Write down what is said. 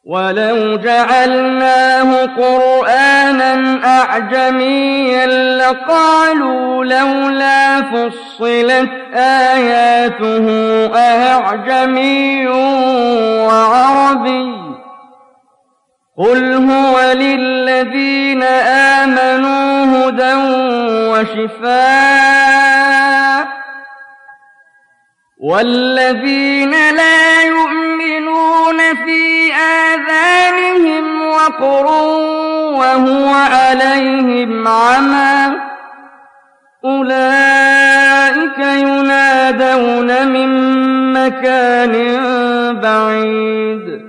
وَلَوْ جَعَلْنَاهُ قُرْآنًا أَعْجَمِيًّا لَّقَالُوا لَوْلَا فُصِّلَتْ آيَاتُهُ أَأَعْجَمِيٌّ وَعَرَبِيٌّ ۗ قُلْ هُوَ لِلَّذِينَ آمَنُوا هُدًى وَشِفَاءٌ ۖ وَالَّذِينَ لَا يُؤْمِنُونَ فِي آذَانِهِمْ وَقْرٌ وَهُوَ عَلَيْهِمْ عَمًى ۚ أُولَٰئِكَ يُنَادَوْنَ مِن مَّكَانٍ بَعِيدٍ